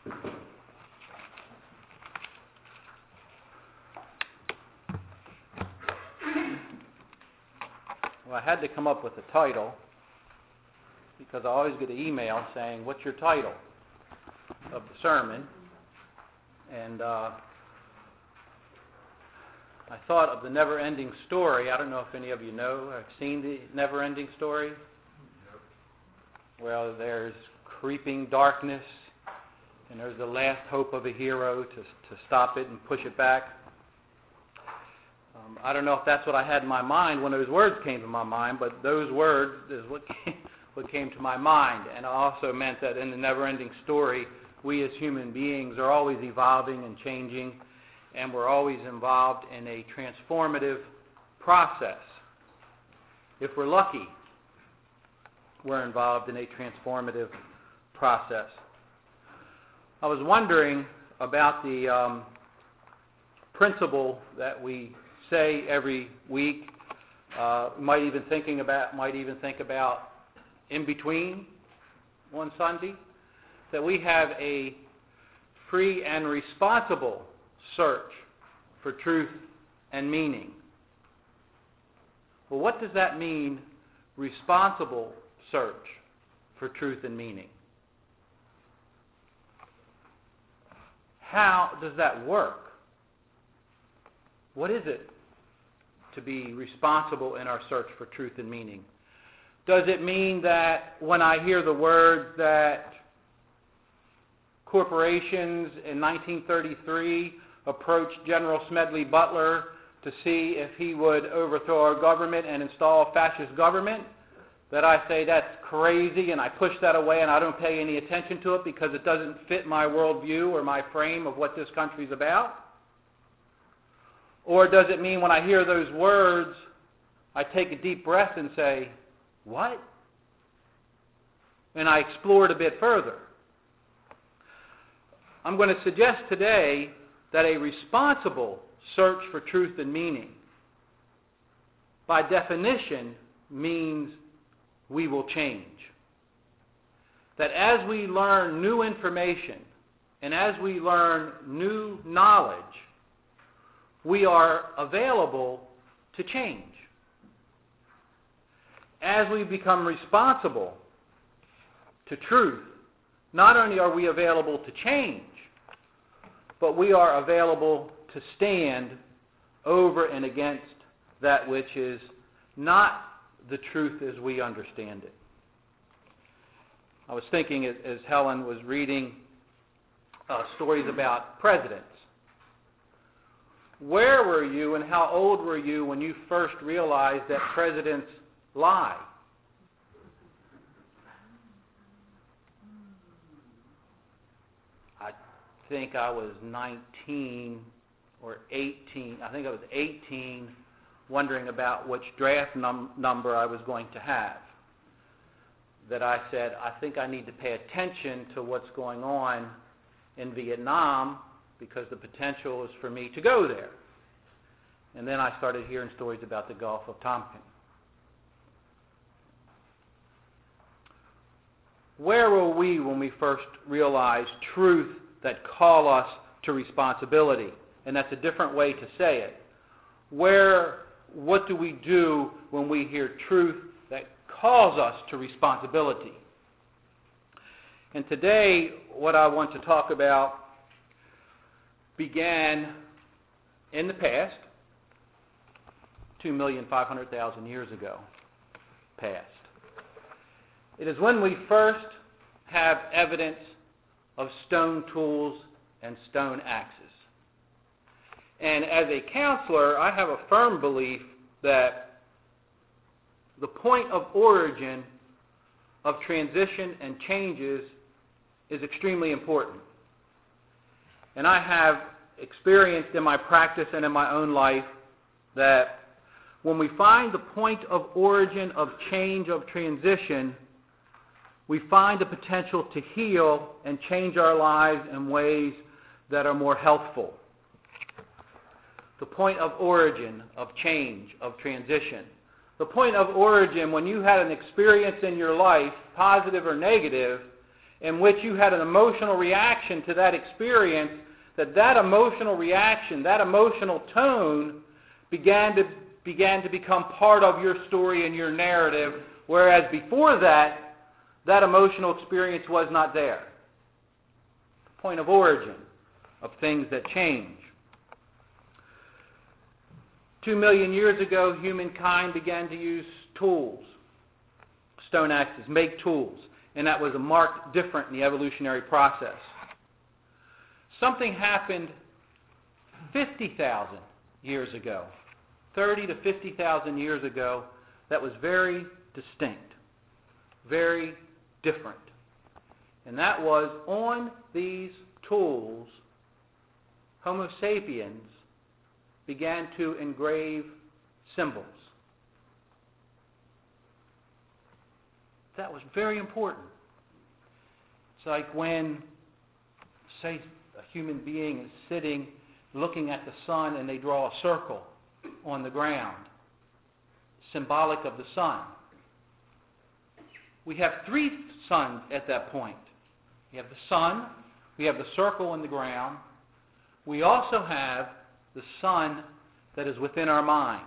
Well, I had to come up with a title because I always get an email saying, "What's your title of the sermon?" And I thought of the never-ending story. I don't know if any of you know or have seen the never-ending story. Well, there's creeping darkness, and there's the last hope of a hero to stop it and push it back. I don't know if that's what I had in my mind when those words came to my mind, but those words is what came to my mind. And it also meant that in the never-ending story, we as human beings are always evolving and changing, and we're always involved in a transformative process. If we're lucky, we're involved in a transformative process. I was wondering about the principle that we say every week. Might even think about in between one Sunday, that we have a free and responsible search for truth and meaning. Well, what does that mean, responsible search for truth and meaning? How does that work? What is it to be responsible in our search for truth and meaning? Does it mean that when I hear the words that corporations in 1933 approached General Smedley Butler to see if he would overthrow our government and install a fascist government, that I say that's crazy and I push that away and I don't pay any attention to it because it doesn't fit my worldview or my frame of what this country's about? Or does it mean when I hear those words, I take a deep breath and say, what? And I explore it a bit further. I'm going to suggest today that a responsible search for truth and meaning, by definition, means we will change. That as we learn new information and as we learn new knowledge, we are available to change. As we become responsible to truth, not only are we available to change, but we are available to stand over and against that which is not the truth as we understand it. I was thinking as Helen was reading stories about presidents. Where were you and how old were you when you first realized that presidents lie? I think I was 19 or 18. I think I was 18, wondering about which draft number I was going to have. That I said, I think I need to pay attention to what's going on in Vietnam because the potential is for me to go there. And then I started hearing stories about the Gulf of Tonkin. Where were we when we first realized truth that call us to responsibility? And that's a different way to say it. What do we do when we hear truth that calls us to responsibility? And today, what I want to talk about began in the past, 2,500,000 years ago, past. It is when we first have evidence of stone tools and stone axes. And as a counselor, I have a firm belief that the point of origin of transition and changes is extremely important. And I have experienced in my practice and in my own life that when we find the point of origin of change, of transition, we find the potential to heal and change our lives in ways that are more healthful. The point of origin of change, of transition. The point of origin when you had an experience in your life, positive or negative, in which you had an emotional reaction to that experience, that emotional reaction, that emotional tone began to become part of your story and your narrative, whereas before that emotional experience was not there. The point of origin of things that change. 2 million years ago, humankind began to use tools, stone axes, make tools, and that was a marked difference in the evolutionary process. Something happened 50,000 years ago, 30 to 50,000 years ago, that was very distinct, very different. And that was on these tools, Homo sapiens began to engrave symbols. That was very important. It's like when, say, a human being is sitting looking at the sun and they draw a circle on the ground, symbolic of the sun. We have 3 suns at that point. We have the sun, we have the circle on the ground, we also have the sun that is within our mind.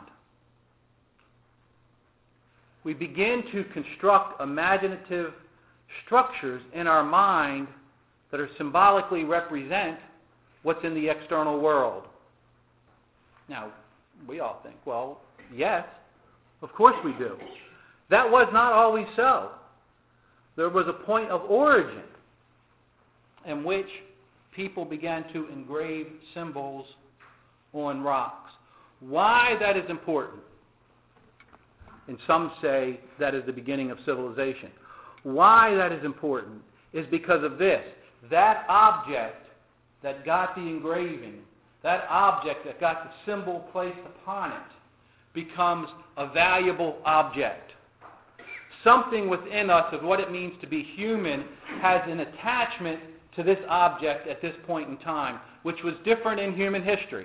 We begin to construct imaginative structures in our mind that are symbolically represent what's in the external world. Now, we all think, well, yes, of course we do. That was not always so. There was a point of origin in which people began to engrave symbols on rocks. Why that is important? And some say that is the beginning of civilization. Why that is important is because of this. That object that got the engraving, that object that got the symbol placed upon it, becomes a valuable object. Something within us of what it means to be human has an attachment to this object at this point in time, which was different in human history.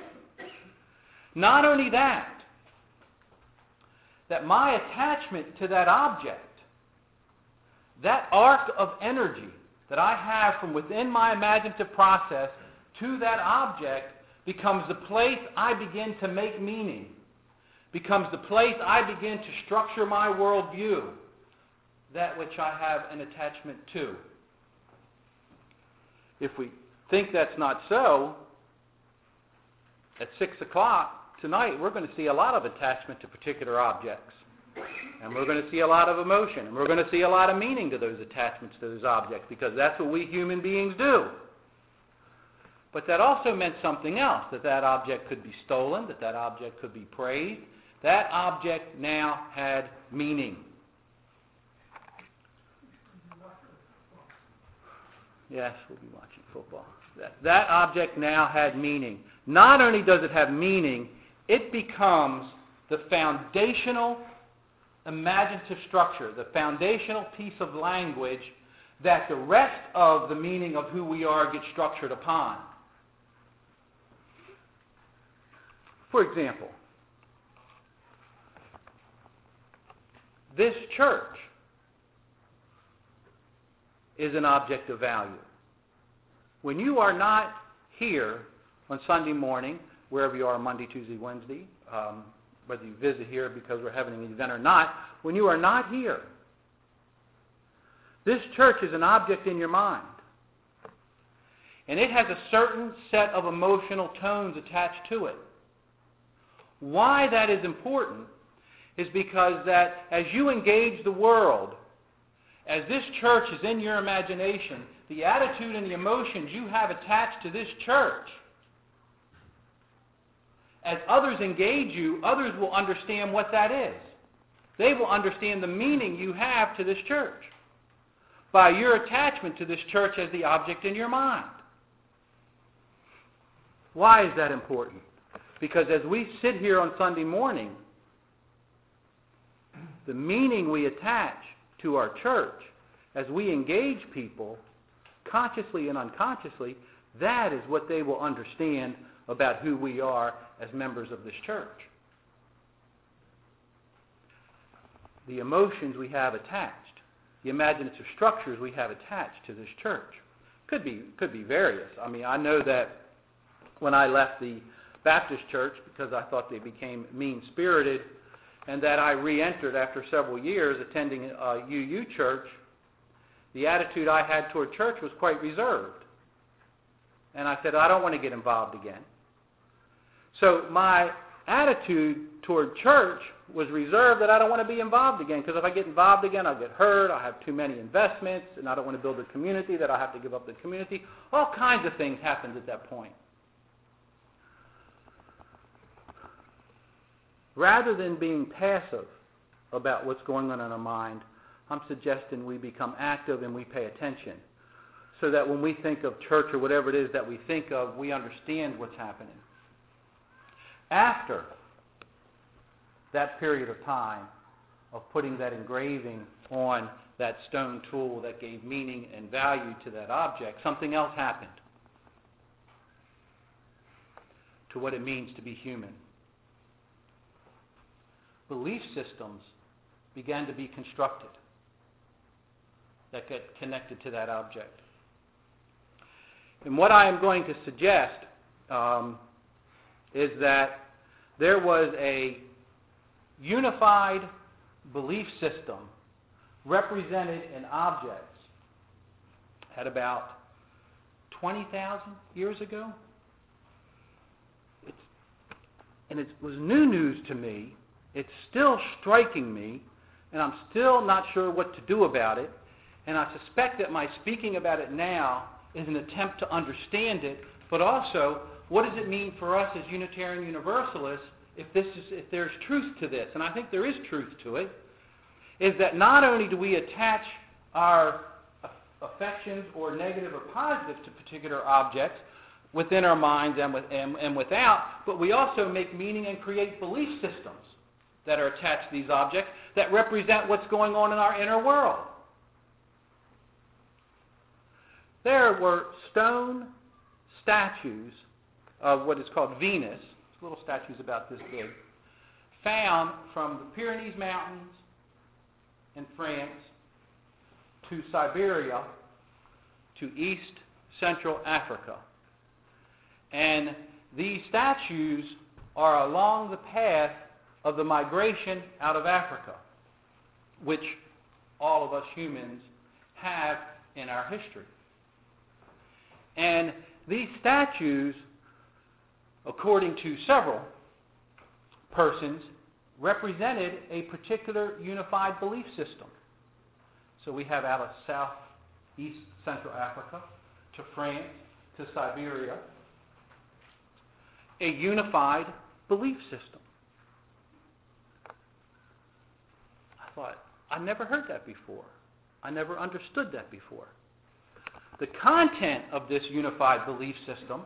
Not only that my attachment to that object, that arc of energy that I have from within my imaginative process to that object becomes the place I begin to make meaning, becomes the place I begin to structure my worldview, that which I have an attachment to. If we think that's not so, at 6 o'clock tonight we're going to see a lot of attachment to particular objects. And we're going to see a lot of emotion. And we're going to see a lot of meaning to those attachments to those objects, because that's what we human beings do. But that also meant something else, that object could be stolen, that object could be praised. That object now had meaning. Yes, we'll be watching football. That object now had meaning. Not only does it have meaning, it becomes the foundational imaginative structure, the foundational piece of language that the rest of the meaning of who we are gets structured upon. For example, this church is an object of value. When you are not here on Sunday morning, wherever you are, Monday, Tuesday, Wednesday, whether you visit here because we're having an event or not, when you are not here, this church is an object in your mind. And it has a certain set of emotional tones attached to it. Why that is important is because that as you engage the world, as this church is in your imagination, the attitude and the emotions you have attached to this church, as others engage you, others will understand what that is. They will understand the meaning you have to this church by your attachment to this church as the object in your mind. Why is that important? Because as we sit here on Sunday morning, the meaning we attach to our church as we engage people, consciously and unconsciously, that is what they will understand about who we are as members of this church. The emotions we have attached the imaginative structures we have attached to this church. Could be various. I mean, I know that when I left the Baptist church because I thought they became mean-spirited, and that I re-entered after several years attending a UU church, the attitude I had toward church was quite reserved. And I said, I don't want to get involved again. So my attitude toward church was reserved, that I don't want to be involved again, because if I get involved again, I'll get hurt, I'll have too many investments, and I don't want to build a community, that I'll have to give up the community. All kinds of things happened at that point. Rather than being passive about what's going on in our mind, I'm suggesting we become active and we pay attention, so that when we think of church or whatever it is that we think of, we understand what's happening. After that period of time of putting that engraving on that stone tool that gave meaning and value to that object, something else happened to what it means to be human. Belief systems began to be constructed that get connected to that object. And what I am going to suggest is that there was a unified belief system represented in objects at about 20,000 years ago. And it was new news to me. It's still striking me, and I'm still not sure what to do about it. And I suspect that my speaking about it now is an attempt to understand it, but also, what does it mean for us as Unitarian Universalists if there's truth to this? And I think there is truth to it, is that not only do we attach our affections, or negative or positive, to particular objects within our minds and without, but we also make meaning and create belief systems that are attached to these objects that represent what's going on in our inner world. There were stone statues of what is called Venus, little statues about this big, found from the Pyrenees Mountains in France to Siberia to East Central Africa. And these statues are along the path of the migration out of Africa, which all of us humans have in our history. And these statues, according to several persons, represented a particular unified belief system. So we have out of Southeast Central Africa to France to Siberia a unified belief system. I thought, I never heard that before. I never understood that before. The content of this unified belief system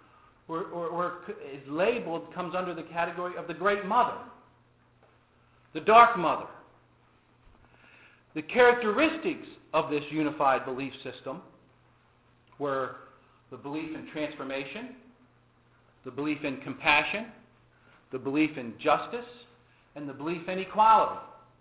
is labeled, comes under the category of the Great Mother, the Dark Mother. The characteristics of this unified belief system were the belief in transformation, the belief in compassion, the belief in justice, and the belief in equality.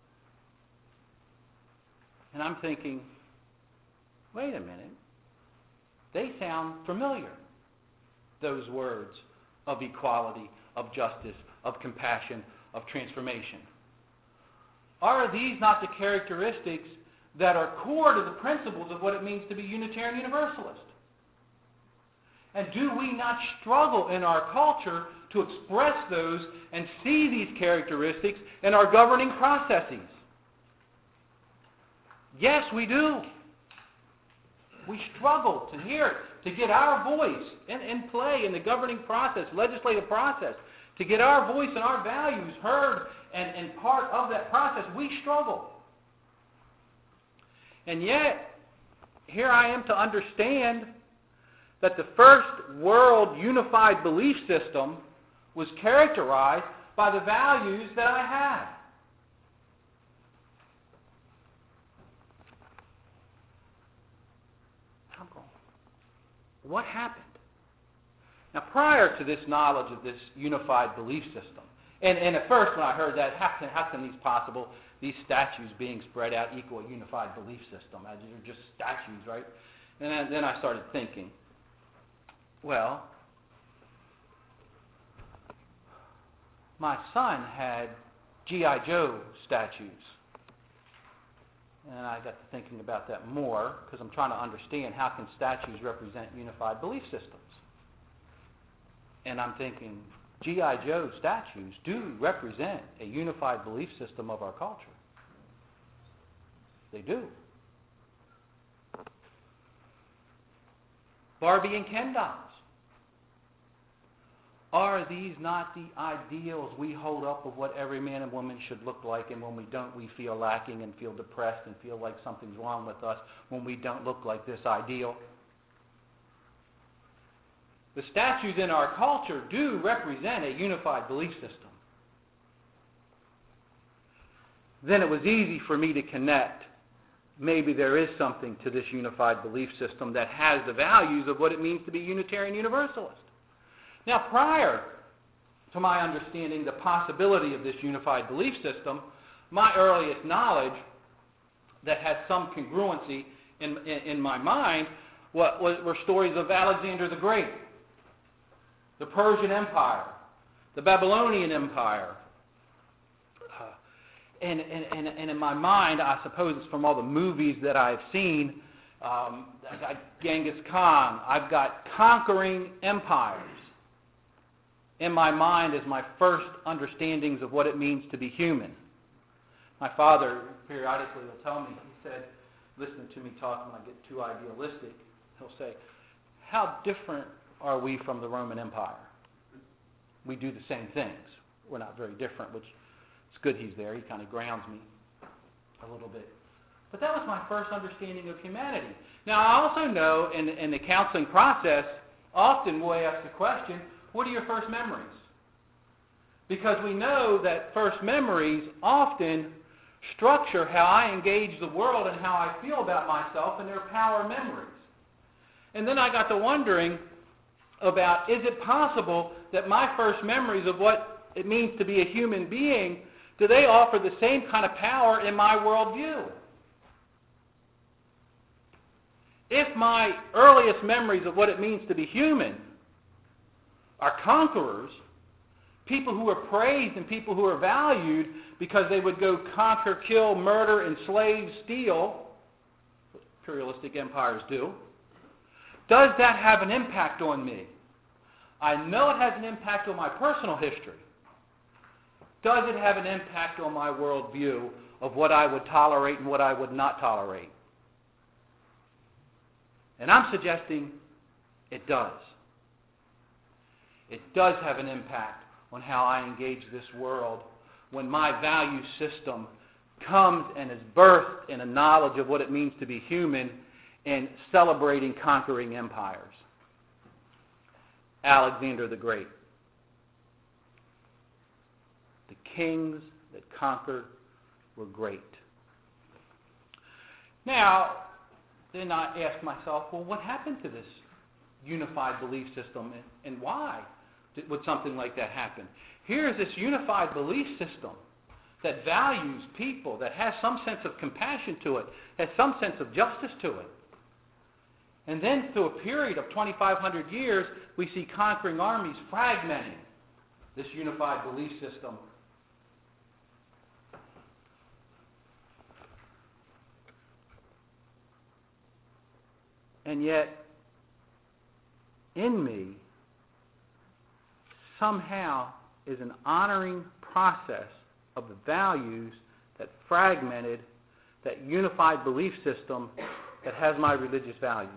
And I'm thinking, wait a minute, they sound familiar, those words of equality, of justice, of compassion, of transformation. Are these not the characteristics that are core to the principles of what it means to be Unitarian Universalist? And do we not struggle in our culture to express those and see these characteristics in our governing processes? Yes, we do. We struggle to hear it, to get our voice in play in the governing process, legislative process, to get our voice and our values heard and part of that process. We struggle. And yet, here I am to understand that the first world unified belief system was characterized by the values that I have. What happened? Now, prior to this knowledge of this unified belief system, and at first when I heard that, how can these possible? these statues being spread out equal a unified belief system. They're just statues, right? And then I started thinking, well, my son had G.I. Joe statues. And I got to thinking about that more because I'm trying to understand how can statues represent unified belief systems. And I'm thinking, G.I. Joe statues do represent a unified belief system of our culture. They do. Barbie and Ken dolls. Are these not the ideals we hold up of what every man and woman should look like, and when we don't, we feel lacking and feel depressed and feel like something's wrong with us when we don't look like this ideal? The statues in our culture do represent a unified belief system. Then it was easy for me to connect. Maybe there is something to this unified belief system that has the values of what it means to be Unitarian Universalist. Now, prior to my understanding the possibility of this unified belief system, my earliest knowledge that had some congruency in my mind were stories of Alexander the Great, the Persian Empire, the Babylonian Empire. And in my mind, I suppose it's from all the movies that I've seen, I got Genghis Khan, I've got conquering empires in my mind as my first understandings of what it means to be human. My father periodically will tell me, he said, listening to me talk when I get too idealistic, he'll say, how different are we from the Roman Empire? We do the same things. We're not very different, which it's good he's there. He kind of grounds me a little bit. But that was my first understanding of humanity. Now, I also know in the counseling process, often we'll ask the question, what are your first memories? Because we know that first memories often structure how I engage the world and how I feel about myself, and they're power memories. And then I got to wondering about, is it possible that my first memories of what it means to be a human being, do they offer the same kind of power in my worldview? If my earliest memories of what it means to be human are conquerors, people who are praised and people who are valued because they would go conquer, kill, murder, enslave, steal, what imperialistic empires do, does that have an impact on me? I know it has an impact on my personal history. Does it have an impact on my worldview of what I would tolerate and what I would not tolerate? And I'm suggesting it does. It does have an impact on how I engage this world when my value system comes and is birthed in a knowledge of what it means to be human and celebrating conquering empires. Alexander the Great. The kings that conquered were great. Now, then I ask myself, well, what happened to this unified belief system, and why would something like that happen? Here is this unified belief system that values people, that has some sense of compassion to it, has some sense of justice to it. And then through a period of 2,500 years, we see conquering armies fragmenting this unified belief system. And yet, in me, somehow is an honoring process of the values that fragmented that unified belief system that has my religious values.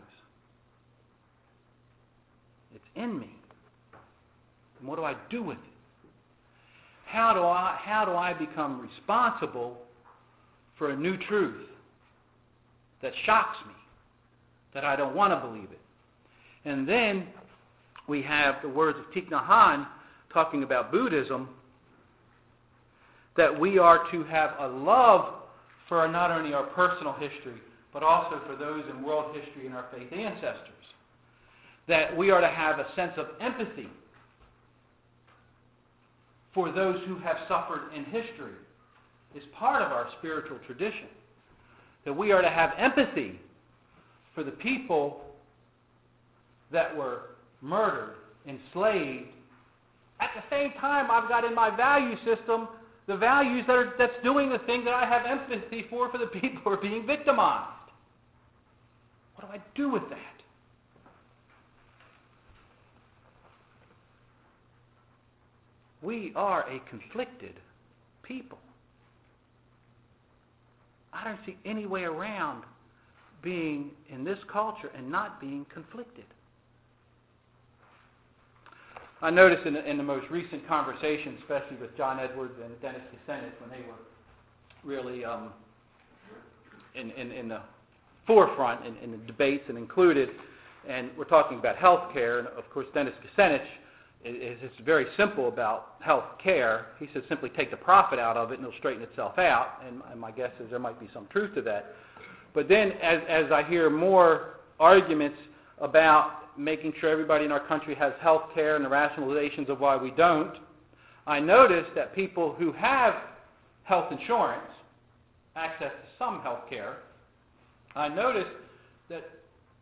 It's in me. And what do I do with it? How do I become responsible for a new truth that shocks me, that I don't want to believe it? And then we have the words of Thich Nhat Hanh talking about Buddhism, that we are to have a love for not only our personal history, but also for those in world history and our faith ancestors. That we are to have a sense of empathy for those who have suffered in history. is part of our spiritual tradition. That we are to have empathy for the people that were murdered, enslaved. At the same time, I've got in my value system the values that's doing the thing that I have empathy for the people who are being victimized. What do I do with that? We are a conflicted people. I don't see any way around being in this culture and not being conflicted. I noticed in the most recent conversation, especially with John Edwards and Dennis Kucinich, when they were really in the forefront in the debates and included, and we're talking about health care, and of course Dennis Kucinich is very simple about health care. He says simply take the profit out of it and it'll straighten itself out, and my guess is there might be some truth to that. But then as I hear more arguments about making sure everybody in our country has health care and the rationalizations of why we don't, I notice that people who have health insurance, access to some health care, I notice that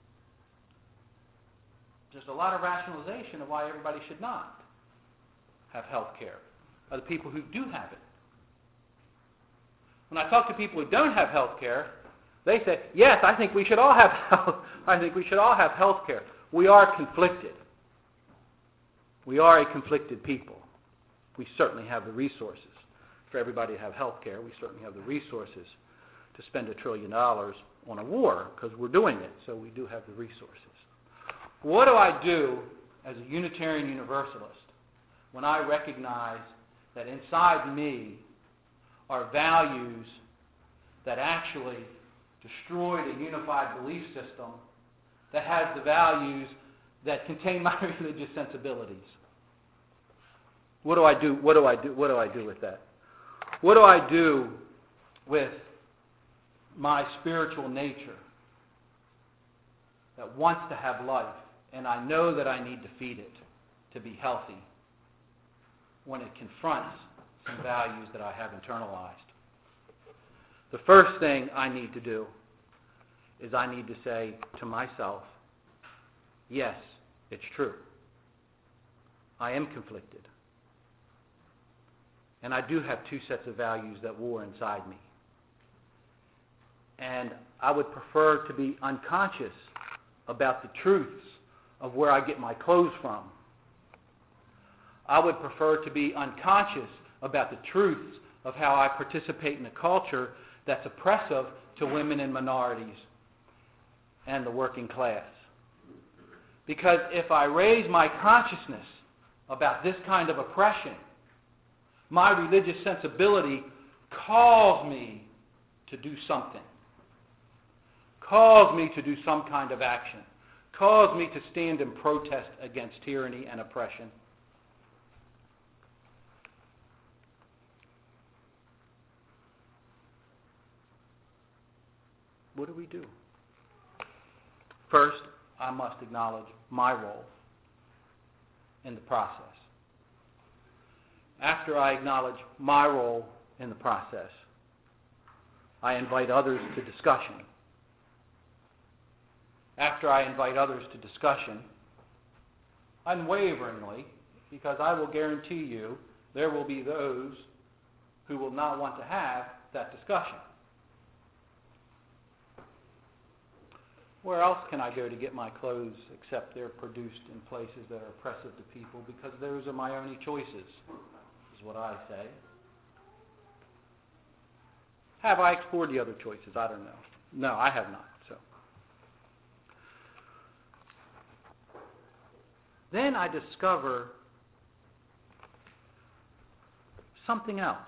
there's a lot of rationalization of why everybody should not have health care, are the people who do have it. When I talk to people who don't have health care, they say, yes, I think we should all have health care. We are conflicted. We are a conflicted people. We certainly have the resources for everybody to have health care. We certainly have the resources to spend $1 trillion on a war because we're doing it, so we do have the resources. What do I do as a Unitarian Universalist when I recognize that inside me are values that actually destroy the unified belief system that has the values that contain my religious sensibilities? What do I do? What do I do with that? What do I do with my spiritual nature that wants to have life, and I know that I need to feed it to be healthy when it confronts some values that I have internalized? The first thing I need to do is I need to say to myself, yes, it's true. I am conflicted. And I do have two sets of values that war inside me. And I would prefer to be unconscious about the truths of where I get my clothes from. I would prefer to be unconscious about the truths of how I participate in a culture that's oppressive to women and minorities and the working class. Because if I raise my consciousness about this kind of oppression, my religious sensibility calls me to do something, calls me to do some kind of action, calls me to stand in protest against tyranny and oppression. What do we do? First, I must acknowledge my role in the process. After I acknowledge my role in the process, I invite others to discussion. After I invite others to discussion, unwaveringly, because I will guarantee you there will be those who will not want to have that discussion. Where else can I go to get my clothes except they're produced in places that are oppressive to people, because those are my only choices, is what I say. Have I explored the other choices? I don't know. No, I have not. So then I discover something else.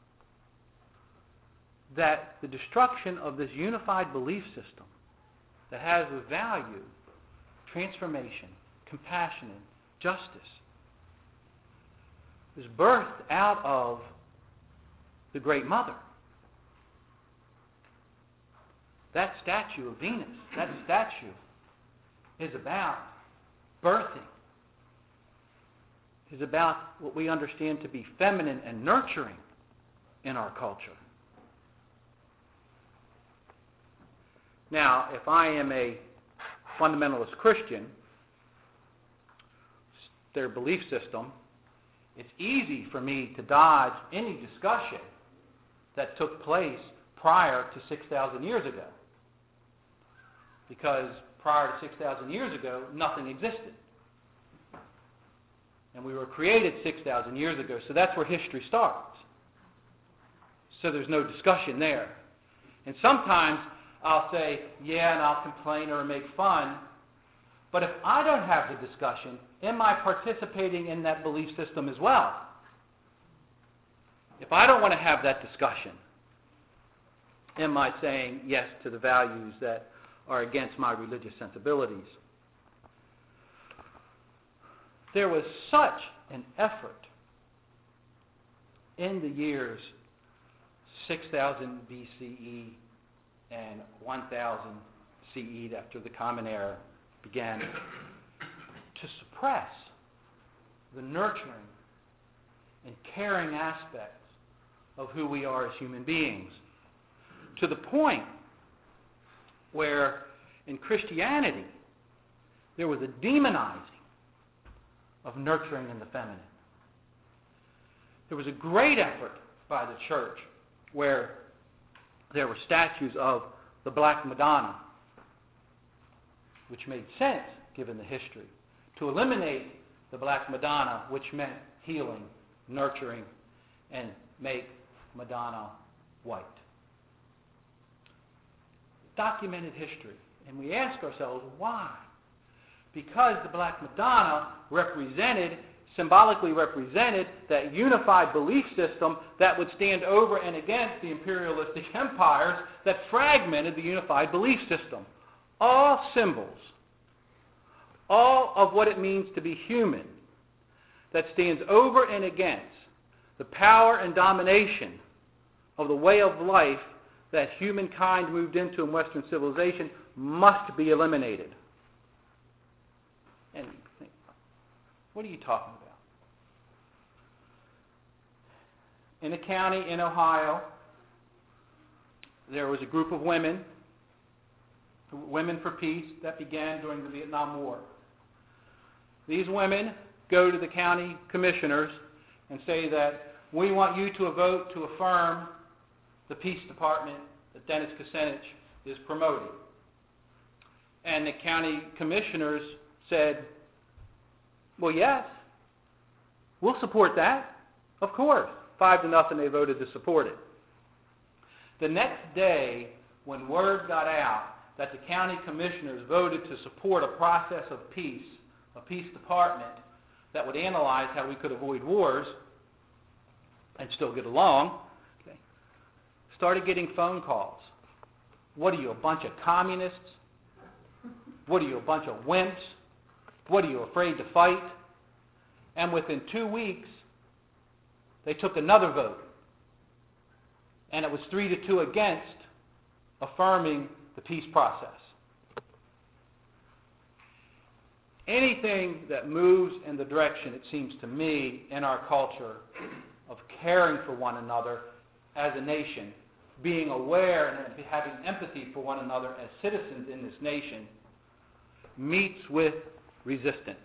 That the destruction of this unified belief system that has the value, transformation, compassion, and justice is birthed out of the Great Mother. That statue of Venus, that statue is about birthing, is about what we understand to be feminine and nurturing in our culture. Now, if I am a fundamentalist Christian, their belief system, it's easy for me to dodge any discussion that took place prior to 6,000 years ago. Because prior to 6,000 years ago, nothing existed. And we were created 6,000 years ago, so that's where history starts. So there's no discussion there. And sometimes I'll say, yeah, and I'll complain or make fun. But if I don't have the discussion, am I participating in that belief system as well? If I don't want to have that discussion, am I saying yes to the values that are against my religious sensibilities? There was such an effort in the years 6000 BCE and 1000 CE, after the Common Era began, to suppress the nurturing and caring aspects of who we are as human beings, to the point where in Christianity there was a demonizing of nurturing in the feminine. There was a great effort by the church where there were statues of the Black Madonna, which made sense given the history, to eliminate the Black Madonna, which meant healing, nurturing, and make Madonna white. Documented history. And we ask ourselves, why? Because the Black Madonna symbolically represented that unified belief system that would stand over and against the imperialistic empires that fragmented the unified belief system. All symbols, all of what it means to be human, that stands over and against the power and domination of the way of life that humankind moved into in Western civilization, must be eliminated. And you think, what are you talking about? In a county in Ohio, there was a group of women for Peace, that began during the Vietnam War. These women go to the county commissioners and say that we want you to vote to affirm the peace department that Dennis Kucinich is promoting. And the county commissioners said, well, yes, we'll support that. Of course. 5-0, they voted to support it. The next day, when word got out that the county commissioners voted to support a process of peace, a peace department that would analyze how we could avoid wars and still get along, started getting phone calls. What are you, a bunch of communists? What are you, a bunch of wimps? What are you, afraid to fight? And within 2 weeks, they took another vote. And it was 3-2 against affirming the peace process. Anything that moves in the direction, it seems to me, in our culture of caring for one another as a nation, being aware and having empathy for one another as citizens in this nation, meets with resistance.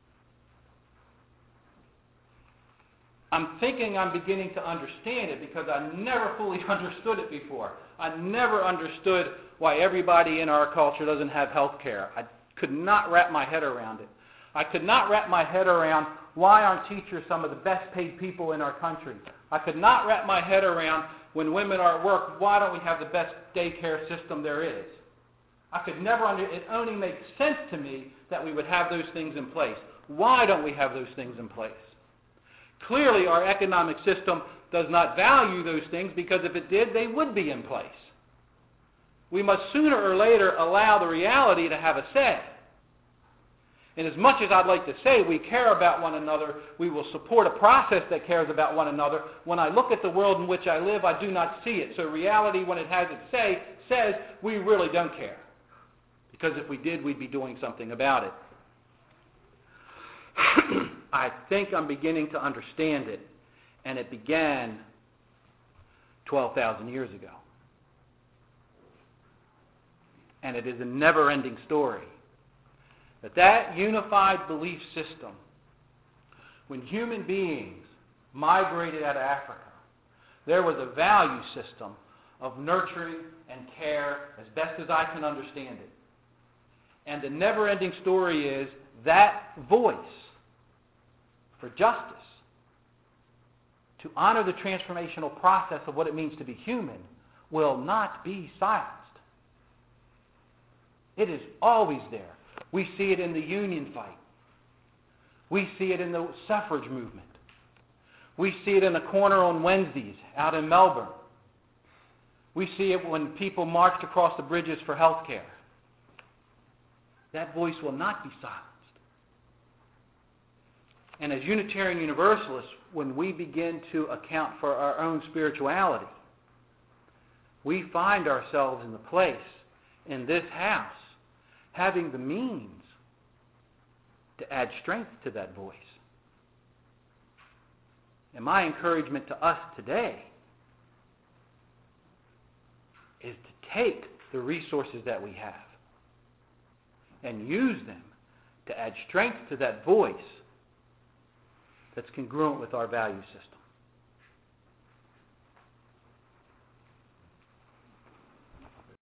I'm thinking I'm beginning to understand it because I never fully understood it before. I never understood why everybody in our culture doesn't have health care. I could not wrap my head around it. I could not wrap my head around why aren't teachers some of the best paid people in our country. I could not wrap my head around when women are at work, why don't we have the best daycare system there is? I could never it only makes sense to me that we would have those things in place. Why don't we have those things in place? Clearly, our economic system does not value those things because if it did, they would be in place. We must sooner or later allow the reality to have a say. And as much as I'd like to say we care about one another, we will support a process that cares about one another, when I look at the world in which I live, I do not see it. So reality, when it has its say, says we really don't care. Because if we did, we'd be doing something about it. I think I'm beginning to understand it, and it began 12,000 years ago. and it is a never-ending story, that unified belief system, when human beings migrated out of Africa, there was a value system of nurturing and care as best as I can understand it. And the never-ending story is that voice for justice, to honor the transformational process of what it means to be human, will not be silenced. It is always there. We see it in the union fight. We see it in the suffrage movement. We see it in the corner on Wednesdays out in Melbourne. We see it when people marched across the bridges for health care. That voice will not be silenced. And as Unitarian Universalists, when we begin to account for our own spirituality, we find ourselves in the place, in this house, having the means to add strength to that voice. And my encouragement to us today is to take the resources that we have and use them to add strength to that voice that's congruent with our value system.